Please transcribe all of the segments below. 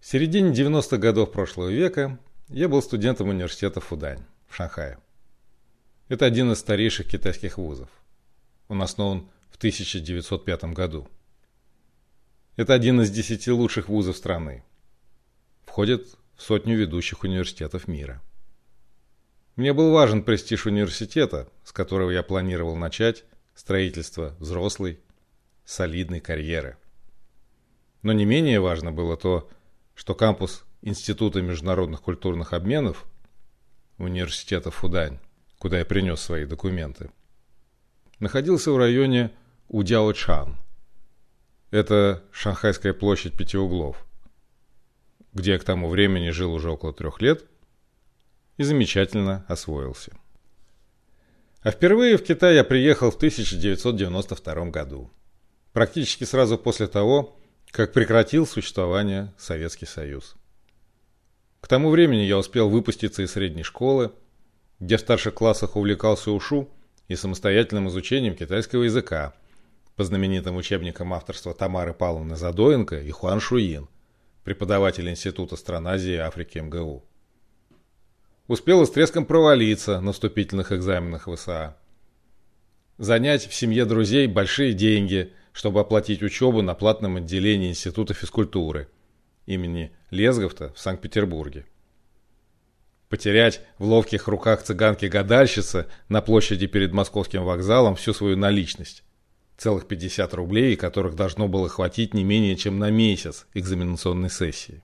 В середине 90-х годов прошлого века я был студентом университета Фудань в Шанхае. Это один из старейших китайских вузов. Он основан в 1905 году. Это один из 10 лучших вузов страны. Входит в 100 ведущих университетов мира. Мне был важен престиж университета, с которого я планировал начать строительство взрослой, солидной карьеры. Но не менее важно было то, что кампус Института международных культурных обменов университета Фудань, куда я принес свои документы, находился в районе Удяочан. Это Шанхайская площадь 5 углов, где я к тому времени жил уже около 3 лет и замечательно освоился. А впервые в Китай я приехал в 1992 году, практически сразу после того, как прекратил существование Советский Союз. К тому времени я успел выпуститься из средней школы, где в старших классах увлекался ушу и самостоятельным изучением китайского языка по знаменитым учебникам авторства Тамары Павловны Задоенко и Хуан Шуин, преподаватель Института стран Азии и Африки МГУ. Успел с треском провалиться на вступительных экзаменах ВСА. Занять в семье друзей большие деньги, чтобы оплатить учебу на платном отделении Института физкультуры имени Лесговта в Санкт-Петербурге. Потерять в ловких руках цыганки-гадальщицы на площади перед Московским вокзалом всю свою наличность. Целых 50 рублей, которых должно было хватить не менее чем на месяц экзаменационной сессии.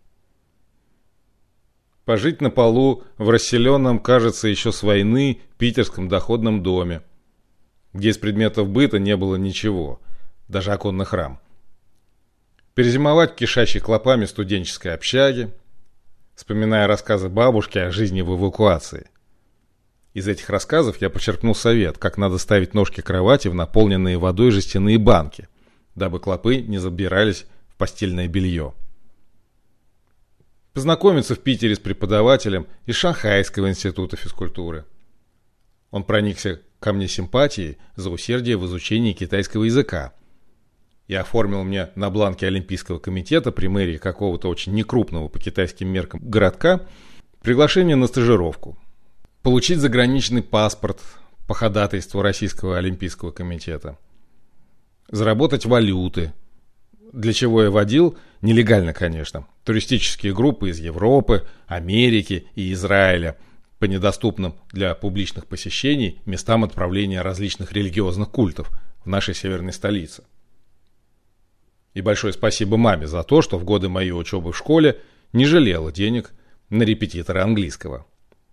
Пожить на полу в расселенном, кажется, еще с войны питерском доходном доме, где из предметов быта не было ничего, даже оконных рам. Перезимовать в кишащей клопами студенческой общаге, вспоминая рассказы бабушки о жизни в эвакуации. Из этих рассказов я почерпнул совет, как надо ставить ножки кровати в наполненные водой жестяные банки, дабы клопы не забирались в постельное белье. Познакомиться в Питере с преподавателем из Шанхайского института физкультуры. Он проникся ко мне симпатией за усердие в изучении китайского языка и оформил мне на бланке Олимпийского комитета при мэрии какого-то очень некрупного по китайским меркам городка приглашение на стажировку. Получить заграничный паспорт по ходатайству Российского Олимпийского комитета. Заработать валюты, для чего я водил, нелегально, конечно, туристические группы из Европы, Америки и Израиля по недоступным для публичных посещений местам отправления различных религиозных культов в нашей северной столице. И большое спасибо маме за то, что в годы моей учебы в школе не жалела денег на репетитора английского.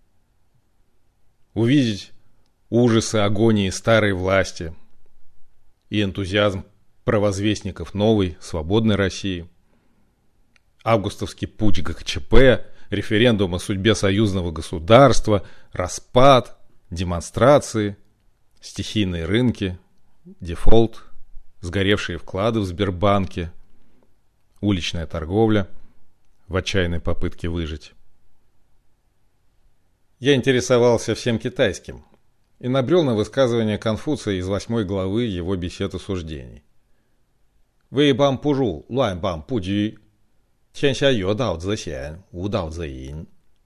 Увидеть ужасы агонии старой власти и энтузиазм провозвестников новой, свободной России, августовский путч ГКЧП, референдум о судьбе союзного государства, распад, демонстрации, стихийные рынки, дефолт, сгоревшие вклады в Сбербанке, уличная торговля в отчаянной попытке выжить. Я интересовался всем китайским и набрел на высказывание Конфуция из 8 главы его бесед и суждений. «Вэй бам пужу, луань бам пудю, тян ся ё дао цзэ сян, у дао цзэ инь».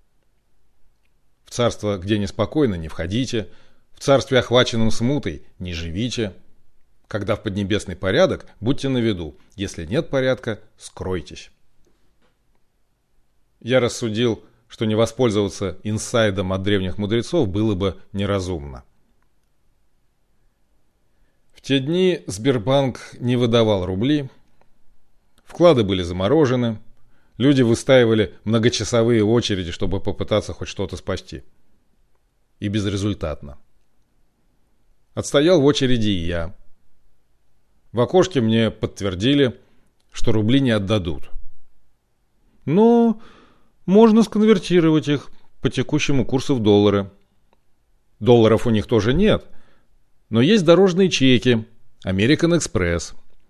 В царство, где неспокойно, не входите, в царстве, охваченном смутой, не живите. Когда в поднебесный порядок, будьте начеку, если нет порядка, скройтесь. Я рассудил, что не воспользоваться инсайдом от древних мудрецов было бы неразумно. В те дни Сбербанк не выдавал рубли, вклады были заморожены, люди выстаивали многочасовые очереди, чтобы попытаться хоть что-то спасти. И безрезультатно. Отстоял в очереди и я. В окошке мне подтвердили, что рубли не отдадут. Но можно сконвертировать их по текущему курсу в доллары. Долларов у них тоже нет, но есть дорожные чеки, American Express.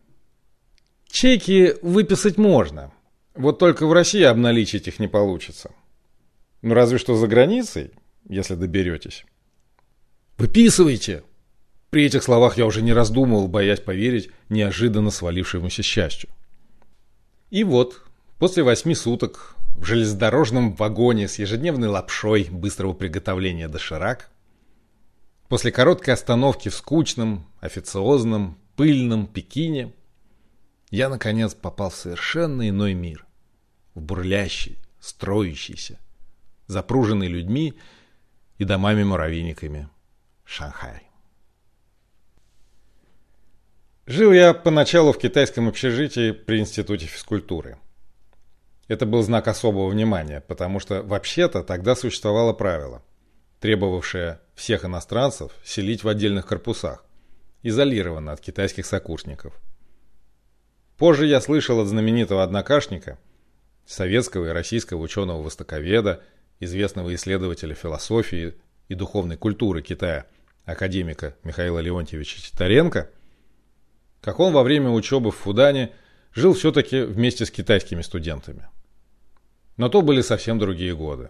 Чеки выписать можно, вот только в России обналичить их не получится. Ну разве что за границей, если доберетесь. Выписывайте! При этих словах я уже не раздумывал, боясь поверить неожиданно свалившемуся счастью. И вот, После 8 суток в железнодорожном вагоне с ежедневной лапшой быстрого приготовления доширак, после короткой остановки в скучном, официозном, пыльном Пекине, я, наконец, попал в совершенно иной мир, в бурлящий, строящийся, запруженный людьми и домами-муравейниками Шанхай. Жил я поначалу в китайском общежитии при Институте физкультуры. Это был знак особого внимания, потому что вообще-то тогда существовало правило, требовавшее всех иностранцев селить в отдельных корпусах, изолированно от китайских сокурсников. Позже я слышал от знаменитого однокашника, советского и российского ученого-востоковеда, известного исследователя философии и духовной культуры Китая, академика Михаила Леонтьевича Титаренко, как он во время учебы в Фудане жил все-таки вместе с китайскими студентами. Но то были совсем другие годы.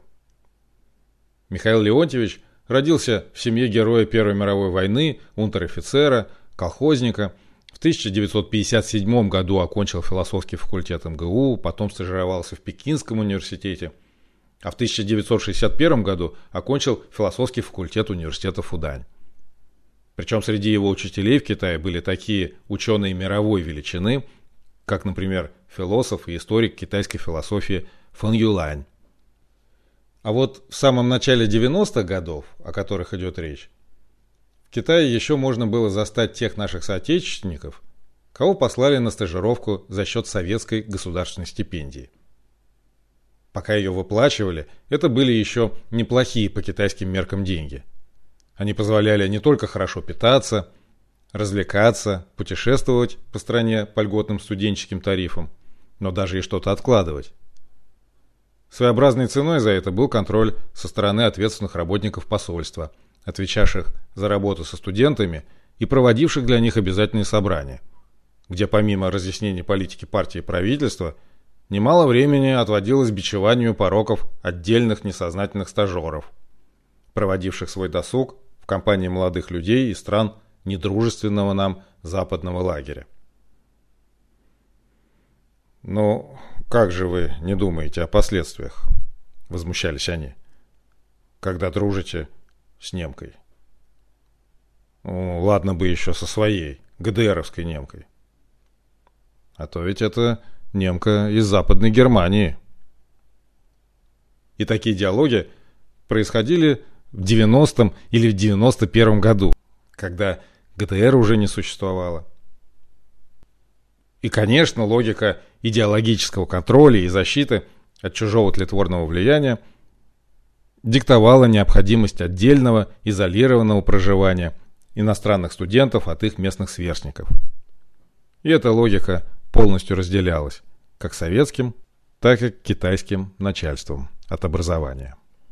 Михаил Леонтьевич родился в семье героя Первой мировой войны, унтер-офицера, колхозника. В 1957 году окончил философский факультет МГУ, потом стажировался в Пекинском университете, а в 1961 году окончил философский факультет университета Фудань. Причем среди его учителей в Китае были такие ученые мировой величины, как, например, философ и историк китайской философии Фэн Юлань. А вот в самом начале 90-х годов, о которых идет речь, в Китае еще можно было застать тех наших соотечественников, кого послали на стажировку за счет советской государственной стипендии. Пока ее выплачивали, это были еще неплохие по китайским меркам деньги. Они позволяли не только хорошо питаться, развлекаться, путешествовать по стране по льготным студенческим тарифам, но даже и что-то откладывать. Своеобразной ценой за это был контроль со стороны ответственных работников посольства, отвечавших за работу со студентами и проводивших для них обязательные собрания, где помимо разъяснений политики партии и правительства, немало времени отводилось бичеванию пороков отдельных несознательных стажеров, проводивших свой досуг в компании молодых людей из стран недружественного нам западного лагеря. «Ну, как же вы не думаете о последствиях?» — возмущались они. «Когда дружите с немкой. Ну, ладно бы еще со своей, ГДРовской немкой. А то ведь это немка из Западной Германии». И такие диалоги происходили в 90-м или в 91-м году, когда ГДР уже не существовало. И, конечно, логика идеологического контроля и защиты от чужого тлетворного влияния диктовала необходимость отдельного, изолированного проживания иностранных студентов от их местных сверстников. И эта логика полностью разделялась как советским, так и китайским начальством от образования.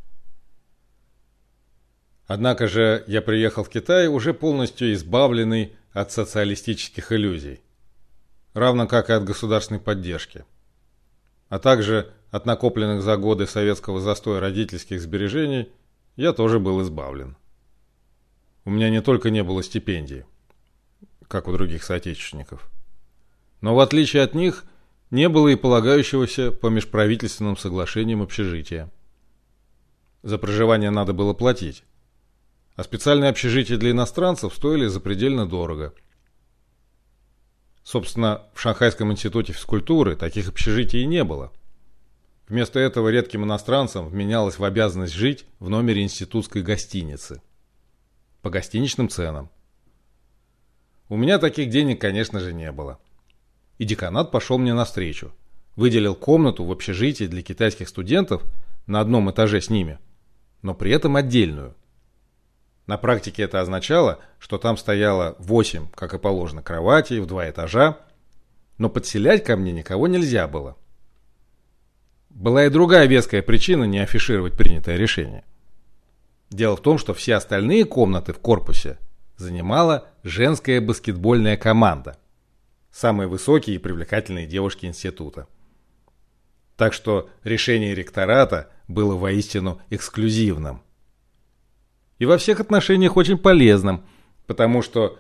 Однако же я приехал в Китай уже полностью избавленный от социалистических иллюзий, равно как и от государственной поддержки, а также от накопленных за годы советского застоя родительских сбережений я тоже был избавлен. У меня не только не было стипендий, как у других соотечественников, но в отличие от них не было и полагающегося по межправительственным соглашениям общежития. За проживание надо было платить, а специальные общежития для иностранцев стоили запредельно дорого. Собственно, в Шанхайском институте физкультуры таких общежитий и не было. Вместо этого редким иностранцам вменялось в обязанность жить в номере институтской гостиницы. По гостиничным ценам. У меня таких денег, конечно же, не было. И деканат пошел мне навстречу. Выделил комнату в общежитии для китайских студентов на одном этаже с ними, но при этом отдельную. На практике это означало, что там стояло 8, как и положено, кроватей в 2 этажа, но подселять ко мне никого нельзя было. Была и другая веская причина не афишировать принятое решение. Дело в том, что все остальные комнаты в корпусе занимала женская баскетбольная команда, самые высокие и привлекательные девушки института. Так что решение ректората было воистину эксклюзивным. И во всех отношениях очень полезным, потому что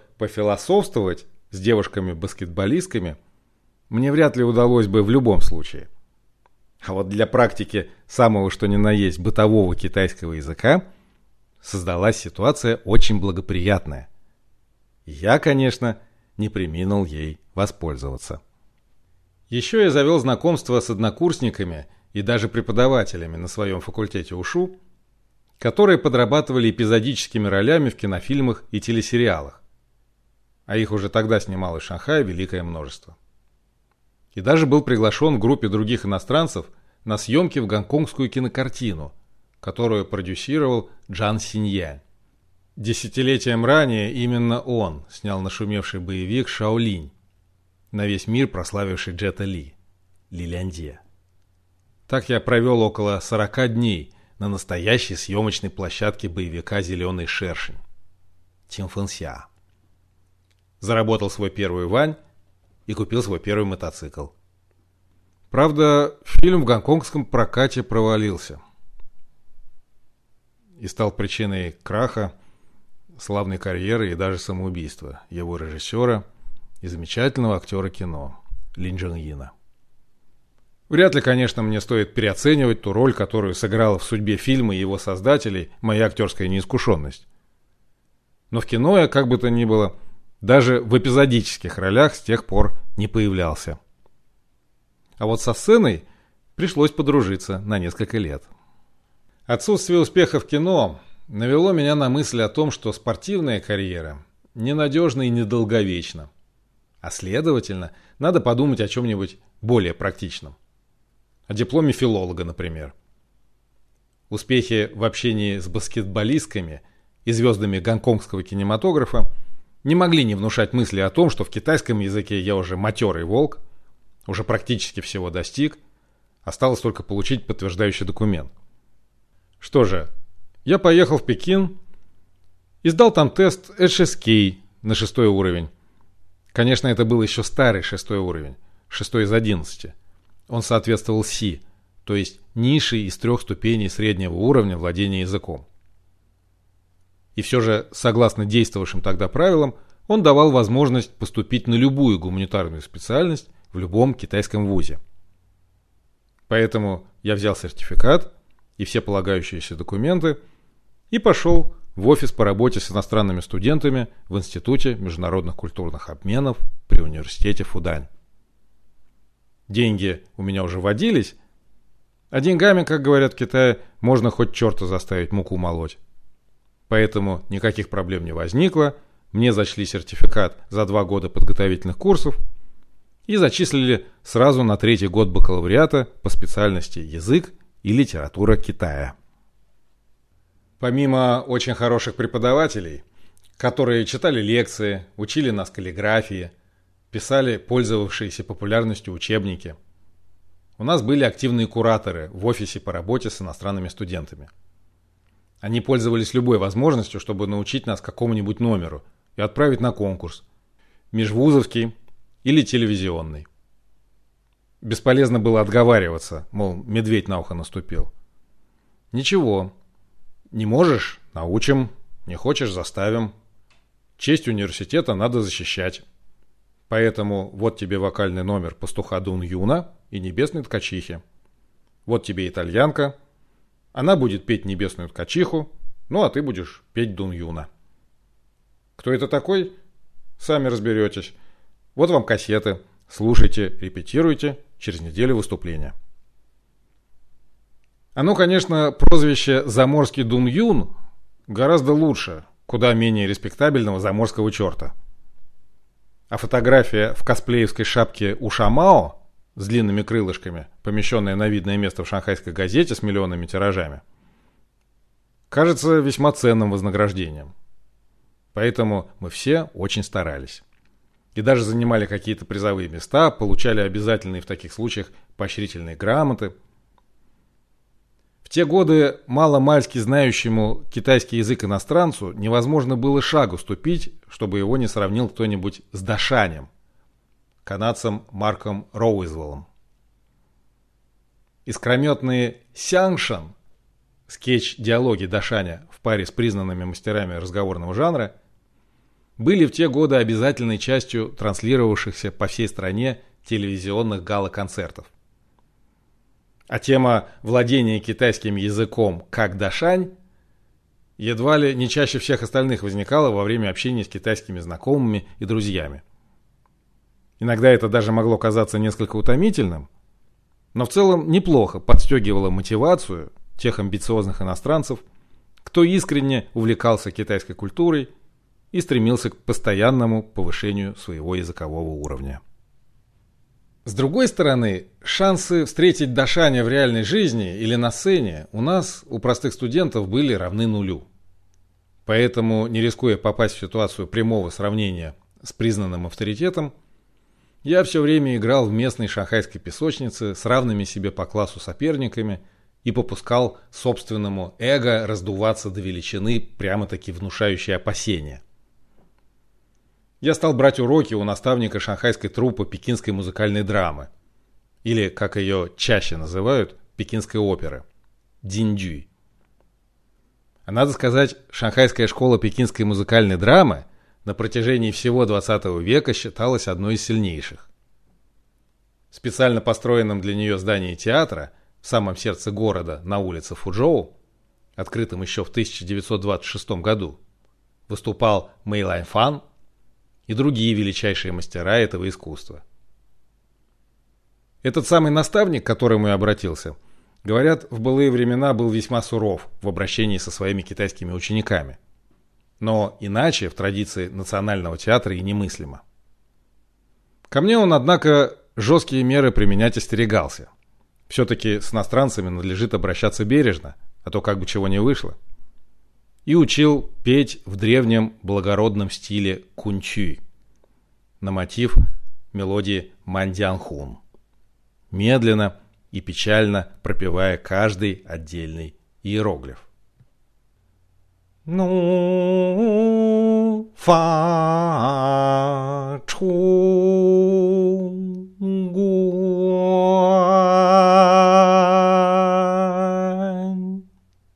пофилософствовать с девушками-баскетболистками мне вряд ли удалось бы в любом случае. А вот для практики самого что ни на есть бытового китайского языка создалась ситуация очень благоприятная. Я, конечно, не преминул ей воспользоваться. Еще я завел знакомство с однокурсниками и даже преподавателями на своем факультете УШУ, которые подрабатывали эпизодическими ролями в кинофильмах и телесериалах. А их уже тогда снималось в Шанхае великое множество. И даже был приглашен в группе других иностранцев на съемки в гонконгскую кинокартину, которую продюсировал Джан Синьянь. Десятилетием ранее именно он снял нашумевший боевик «Шаолинь», на весь мир прославивший Джета Ли, Лилянде. Так я провел около 40 дней на настоящей съемочной площадке боевика «Зеленый шершень» Тинфэнся. Заработал свой первый юань и купил свой первый мотоцикл. Правда, фильм в гонконгском прокате провалился и стал причиной краха славной карьеры и даже самоубийства его режиссера и замечательного актера кино Лин Чжэн Йина. Вряд ли, конечно, мне стоит переоценивать ту роль, которую сыграла в судьбе фильма и его создателей моя актерская неискушенность. Но в кино я, как бы то ни было, даже в эпизодических ролях с тех пор не появлялся. А вот со сценой пришлось подружиться на несколько лет. Отсутствие успеха в кино навело меня на мысль о том, что спортивная карьера ненадежна и недолговечна. А следовательно, надо подумать о чем-нибудь более практичном. О дипломе филолога, например. Успехи в общении с баскетболистками и звездами гонконгского кинематографа не могли не внушать мысли о том, что в китайском языке я уже матерый волк, уже практически всего достиг, осталось только получить подтверждающий документ. Что же, я поехал в Пекин и сдал там тест HSK на 6 уровень. Конечно, это был еще старый 6 уровень, 6 из 11. Он соответствовал Си, то есть низшей из 3 ступеней среднего уровня владения языком. И все же, согласно действовавшим тогда правилам, он давал возможность поступить на любую гуманитарную специальность в любом китайском вузе. Поэтому я взял сертификат и все полагающиеся документы и пошел в офис по работе с иностранными студентами в Институте международных культурных обменов при университете Фудань. Деньги у меня уже водились, а деньгами, как говорят в Китае, можно хоть черта заставить муку молоть. Поэтому никаких проблем не возникло, мне зачли сертификат за 2 года подготовительных курсов и зачислили сразу на 3-й год бакалавриата по специальности язык и литература Китая. Помимо очень хороших преподавателей, которые читали лекции, учили нас каллиграфии, писали пользовавшиеся популярностью учебники, у нас были активные кураторы в офисе по работе с иностранными студентами. Они пользовались любой возможностью, чтобы научить нас какому-нибудь номеру и отправить на конкурс, межвузовский или телевизионный. Бесполезно было отговариваться, мол, медведь на ухо наступил. Ничего, не можешь – научим, не хочешь – заставим. Честь университета надо защищать. Поэтому вот тебе вокальный номер пастуха Дун Юна и небесной ткачихи. Вот тебе итальянка. Она будет петь небесную ткачиху, ну а ты будешь петь Дун Юна. Кто это такой? Сами разберетесь. Вот вам кассеты. Слушайте, репетируйте. Через неделю выступления. Оно, конечно, прозвище «Заморский Дун Юн» гораздо лучше, куда менее респектабельного заморского черта. А фотография в косплеевской шапке Уша Мао с длинными крылышками, помещенная на видное место в шанхайской газете с миллионными тиражами, кажется весьма ценным вознаграждением. Поэтому мы все очень старались. И даже занимали какие-то призовые места, получали обязательные в таких случаях поощрительные грамоты. В те годы маломальски знающему китайский язык иностранцу невозможно было шагу ступить, чтобы его не сравнил кто-нибудь с Дашанем, канадцем Марком Роузвеллом. Искрометные «Сяншан», скетч-диалоги Дашаня в паре с признанными мастерами разговорного жанра, были в те годы обязательной частью транслировавшихся по всей стране телевизионных гала-концертов. А тема владения китайским языком как дашань едва ли не чаще всех остальных возникала во время общения с китайскими знакомыми и друзьями. Иногда это даже могло казаться несколько утомительным, но в целом неплохо подстегивало мотивацию тех амбициозных иностранцев, кто искренне увлекался китайской культурой и стремился к постоянному повышению своего языкового уровня. С другой стороны, шансы встретить дашаня в реальной жизни или на сцене у нас, у простых студентов, были равны нулю. Поэтому, не рискуя попасть в ситуацию прямого сравнения с признанным авторитетом, я все время играл в местной шанхайской песочнице с равными себе по классу соперниками и попускал собственному эго раздуваться до величины, прямо-таки внушающей опасения. Я стал брать уроки у наставника шанхайской труппы пекинской музыкальной драмы, или, как ее чаще называют, пекинской оперы, диндюй. А надо сказать, шанхайская школа пекинской музыкальной драмы на протяжении всего 20 века считалась одной из сильнейших. В специально построенном для нее здании театра в самом сердце города на улице Фучжоу, открытом еще в 1926 году, выступал Мэй Ланьфан и другие величайшие мастера этого искусства. Этот самый наставник, к которому я обратился, говорят, в былые времена был весьма суров в обращении со своими китайскими учениками. Но иначе в традиции национального театра и немыслимо. Ко мне он, однако, жесткие меры применять остерегался. Все-таки с иностранцами надлежит обращаться бережно, а то как бы чего не вышло. И учил петь в древнем благородном стиле кунчуй на мотив мелодии Мандианхун, медленно и печально пропевая каждый отдельный иероглиф. Ну, фа, чу, гуань,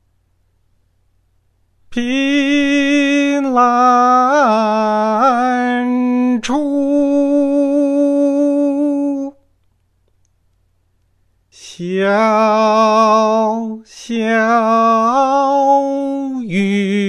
пин, лань, чу, сяо, сяо, ю,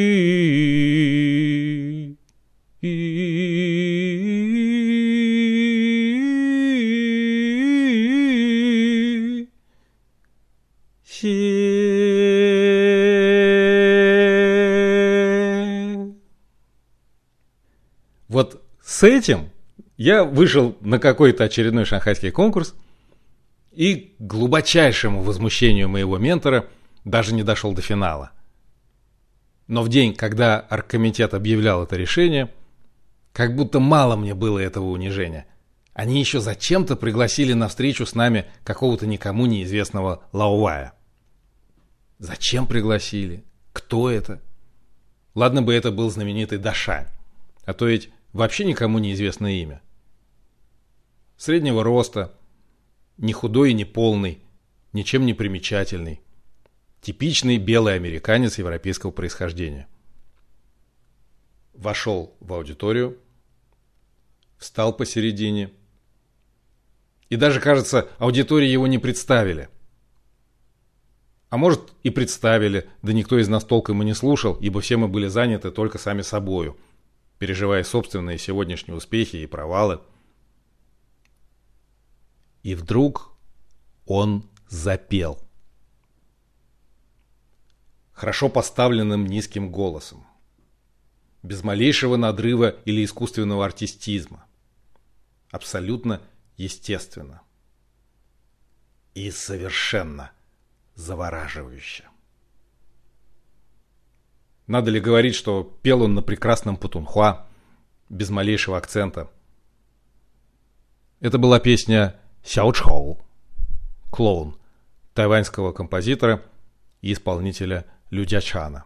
Вот с этим я вышел на какой-то очередной шанхайский конкурс и, к глубочайшему возмущению моего ментора, даже не дошел до финала. Но в день, когда оргкомитет объявлял это решение, как будто мало мне было этого унижения. Они еще зачем-то пригласили на встречу с нами какого-то никому неизвестного Лаовая. Зачем пригласили? Кто это? Ладно бы это был знаменитый Дашань, а то ведь вообще никому неизвестное имя. Среднего роста, не худой и не полный, ничем не примечательный. Типичный белый американец европейского происхождения. Вошел в аудиторию, встал посередине. И даже, кажется, аудитории его не представили. А может и представили, да никто из нас толком и не слушал, ибо все мы были заняты только сами собою, переживая собственные сегодняшние успехи и провалы. И вдруг он запел. Хорошо поставленным низким голосом. Без малейшего надрыва или искусственного артистизма. Абсолютно естественно. И совершенно завораживающе. Надо ли говорить, что пел он на прекрасном путунхуа, без малейшего акцента. Это была песня «Сяо Чхоу», «Клоун», тайваньского композитора и исполнителя Лю Дячана.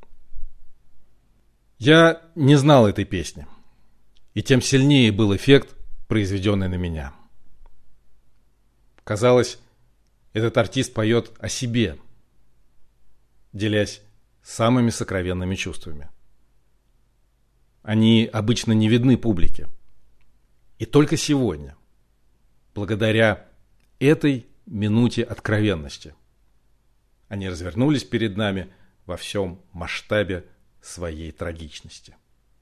Я не знал этой песни, и тем сильнее был эффект, произведенный на меня. Казалось, этот артист поет о себе, делясь самыми сокровенными чувствами. Они обычно не видны публике. И только сегодня, благодаря этой минуте откровенности. Они развернулись перед нами во всем масштабе своей трагичности.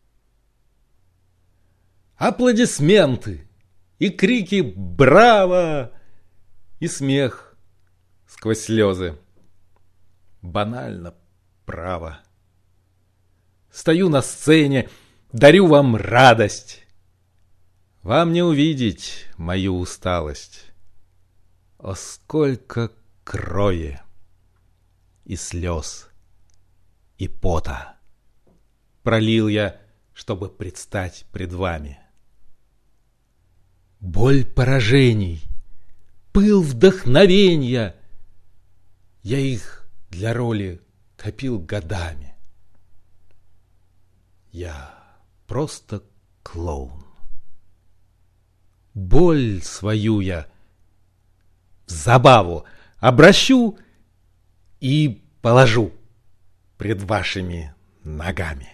Аплодисменты и крики «Браво!» и смех сквозь слезы. Банально, право. Стою на сцене, дарю вам радость. Вам не увидеть мою усталость. О, сколько крови и слез и пота пролил я, чтобы предстать пред вами. Боль поражений, пыл вдохновенья, я их для роли копил годами. Я просто клоун. Боль свою я в забаву обращу и положу пред вашими ногами.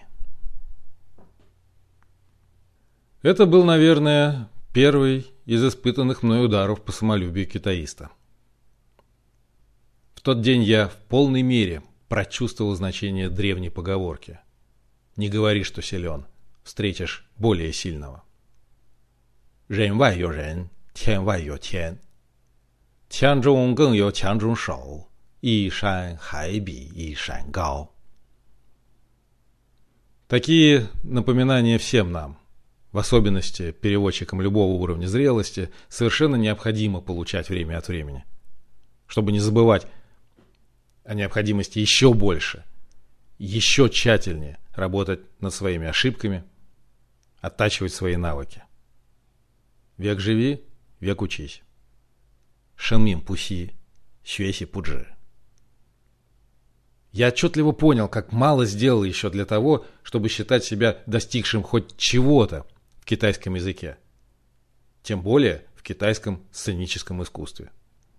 Это был, наверное, первый из испытанных мной ударов по самолюбию китаиста. В тот день я в полной мере прочувствовал значение древней поговорки: «Не говори, что силен, встретишь более сильного». «Рен вай ю рен, тян вай ю тян, тян зhong гэн ю тян зhong шоу, и шань хай би и шань гао». Такие напоминания всем нам, в особенности переводчикам любого уровня зрелости, совершенно необходимо получать время от времени, чтобы не забывать о необходимости еще больше, еще тщательнее работать над своими ошибками, оттачивать свои навыки. Век живи, век учись. Шэнмин пуси, xueси пуджи. Я отчетливо понял, как мало сделал еще для того, чтобы считать себя достигшим хоть чего-то в китайском языке, тем более в китайском сценическом искусстве.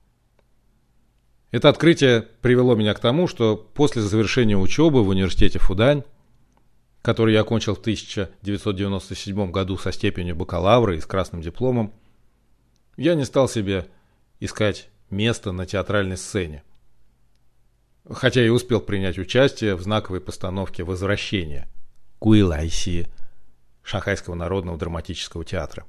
Это открытие привело меня к тому, что после завершения учебы в университете Фудань, который я окончил в 1997 году со степенью бакалавра и с красным дипломом, я не стал себе искать место на театральной сцене, хотя и успел принять участие в знаковой постановке «Возвращение» Гуйлайси Шанхайского народного драматического театра.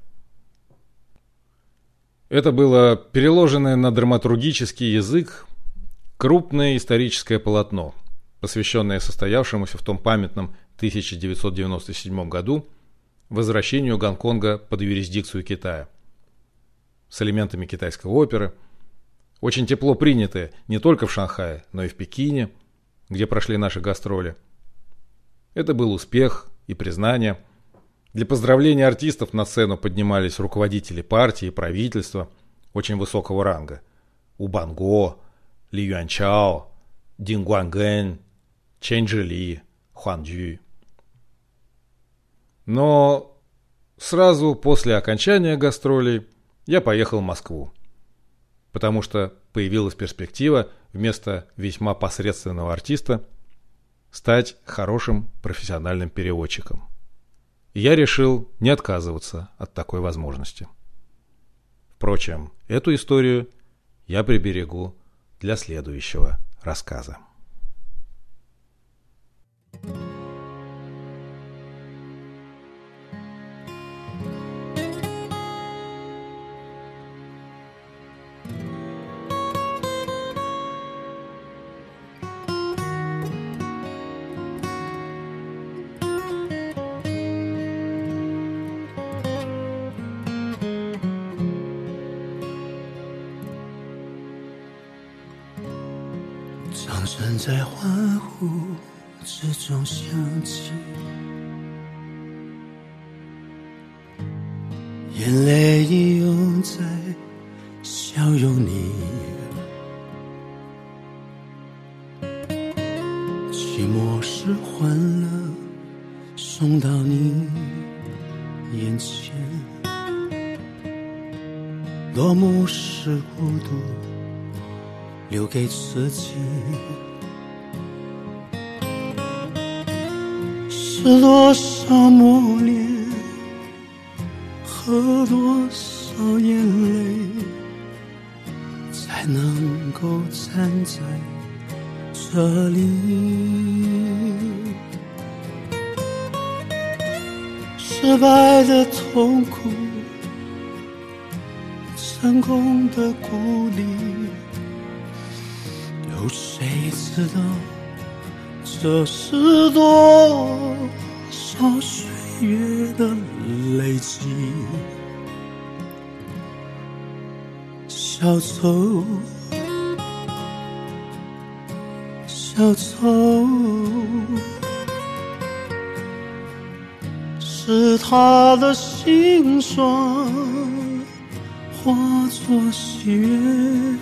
Это было переложенное на драматургический язык крупное историческое полотно, посвященное состоявшемуся в том памятном 1997 году возвращению Гонконга под юрисдикцию Китая, с элементами китайской оперы, очень тепло принятые не только в Шанхае, но и в Пекине, где прошли наши гастроли. Это был успех и признание. Для поздравления артистов на сцену поднимались руководители партии и правительства очень высокого ранга: У Банго, Ли Юанчао, Дин Гуангэн, Чэнь Чжили, Хуан Джю. Но сразу после окончания гастролей я поехал в Москву, потому что появилась перспектива вместо весьма посредственного артиста стать хорошим профессиональным переводчиком. И я решил не отказываться от такой возможности. Впрочем, эту историю я приберегу для следующего рассказа. 掌声在欢呼之中响起，眼泪已涌在笑容里，寂寞是欢乐送到你眼前，落幕是孤独留给自己，是多少磨练和多少眼泪，在才能够站在这里。失败的痛苦，成功的鼓励，有谁知道这是多少岁月的累积？小丑，小丑，是他的辛酸化作喜悦，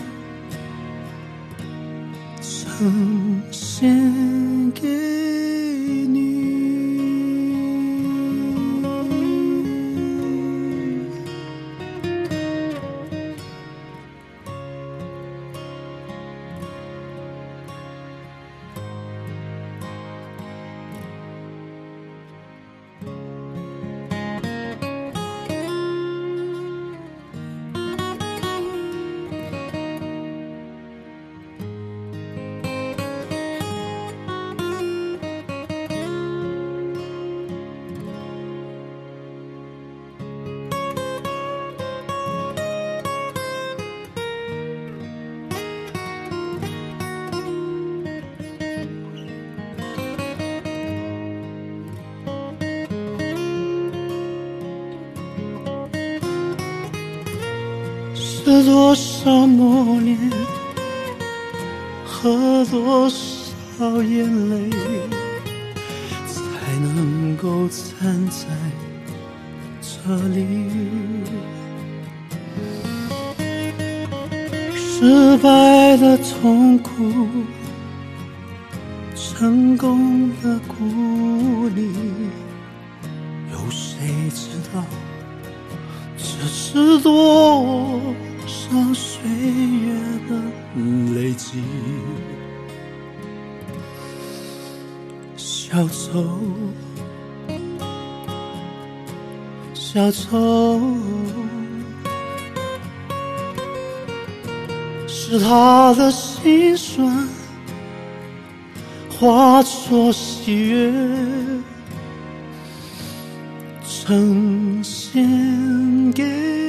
呈现给你。是多少磨练和多少眼泪，才能够站在这里？失败的痛苦，成功的鼓励，有谁知道这是多少岁月的累积？小丑，小丑，是他的心酸化作喜悦，呈现给